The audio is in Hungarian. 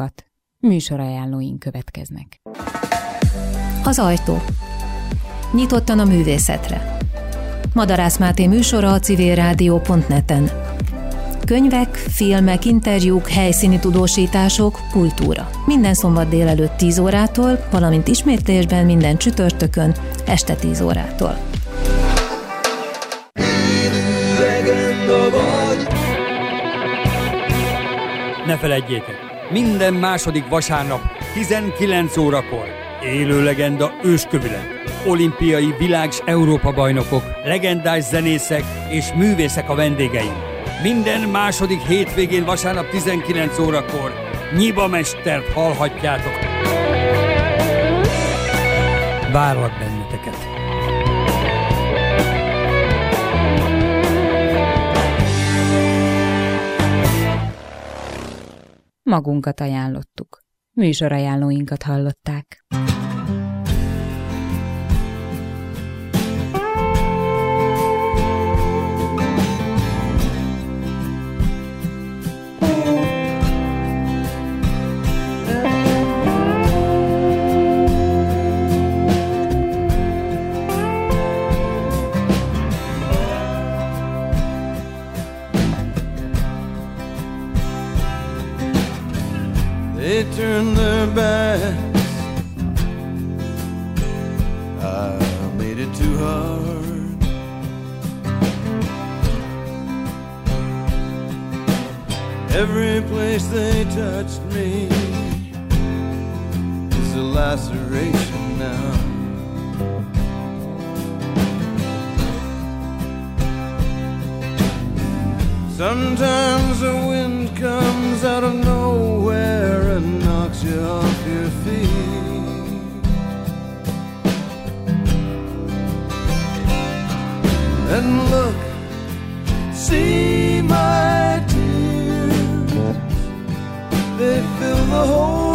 magunkat. Műsorajánlóink következnek. Az ajtó. Nyitottan a művészetre. Madarász Máté műsora a civilrádió.net-en. Könyvek, filmek, interjúk, helyszíni tudósítások, kultúra. Minden szombat délelőtt 10 órától, valamint ismétlésben minden csütörtökön este 10 órától. Ne feledjétek, minden második vasárnap 19 órakor élő legenda őskövület. Olimpiai világ- s Európa-bajnokok, legendás zenészek és művészek a vendégeim. Minden második hétvégén vasárnap 19 órakor Nyiba Mestert hallhatjátok. Várlak benneteket! Magunkat ajánlottuk. Műsorajánlóinkat hallották. They turned their backs. I made it too hard. Every place they touched me is a laceration now. Sometimes the wind comes out of nowhere and knocks you off your feet. And look, see my tears, they fill the whole